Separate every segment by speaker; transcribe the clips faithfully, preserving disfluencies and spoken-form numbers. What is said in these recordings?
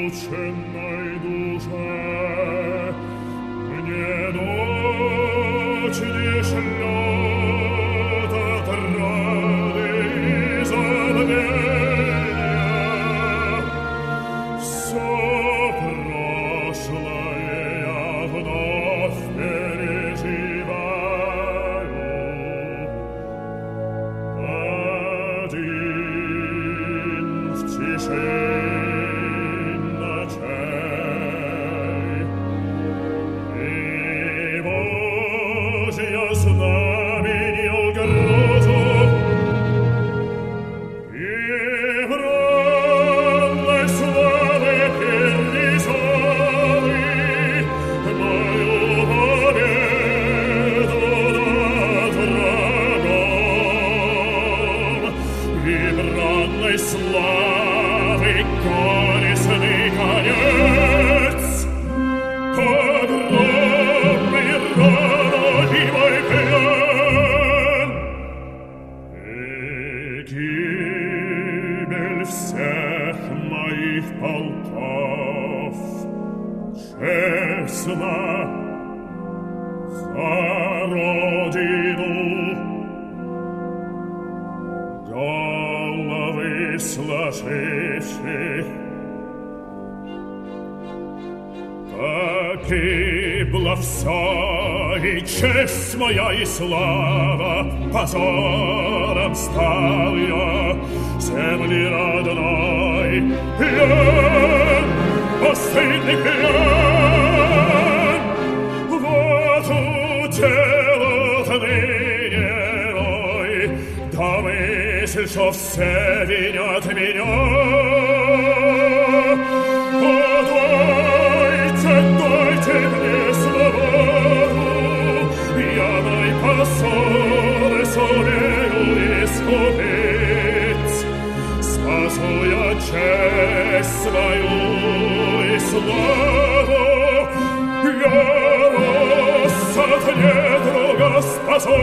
Speaker 1: измученной душе. Мне ночь не шлет отрады и забвения. Все прошлое я вновь переживаю. Один в тишине ночей. И Божье знамение угрозу, и бранной славы перенесённый мою победу над врагом, и бранной славы горестный конец, погромный родовой плен, и гибель всех моих полков. Честно за Родину головы сложивших. Погибло все, и честь моя, и слава, позором стал я земли родной. Плен, постыдный плен, вот уделал ныне мой, да мысль, что все винят меня. Дайте мне свободу, я мой посол сумею искупить. Спасу я честь свою и славу, я рос от недруга спасу.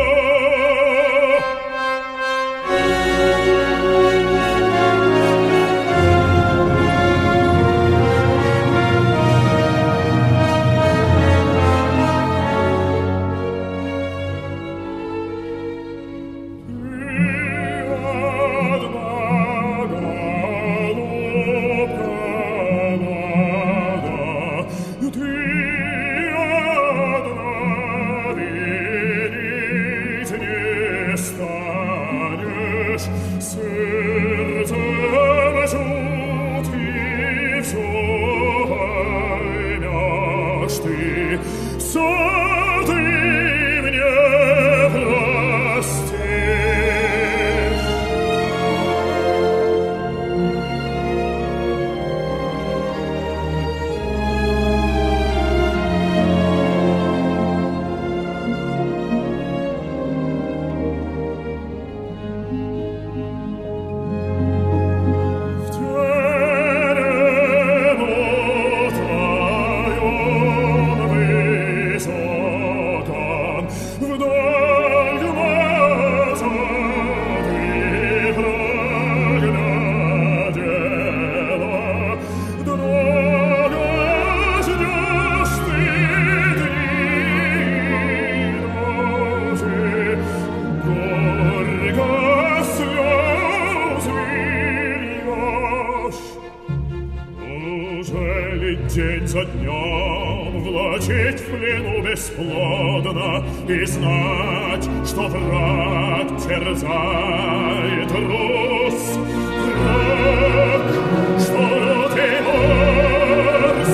Speaker 1: День за днем влачить в плену бесплодно и знать, что враг терзает Русь. Враг, что лютый морс,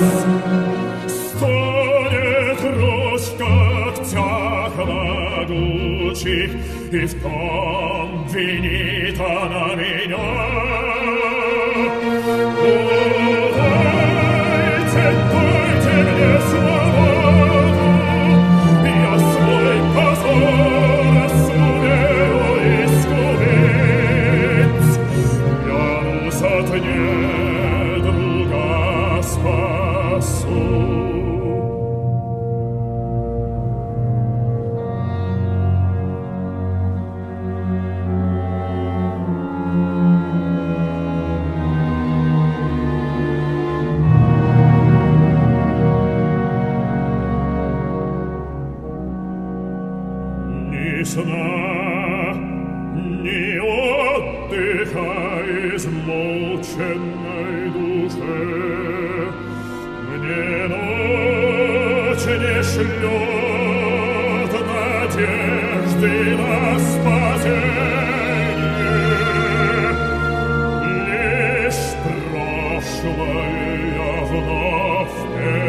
Speaker 1: стонет Русь в когтях могучих, и в том винит она меня. Дайте мне свободу, я свой позор сумею искупить. Я Русь от недруга спасу. сна, ни отдыха измученной душе. Мне ночь не шлет надежды на спасение, лишь прошлое вновь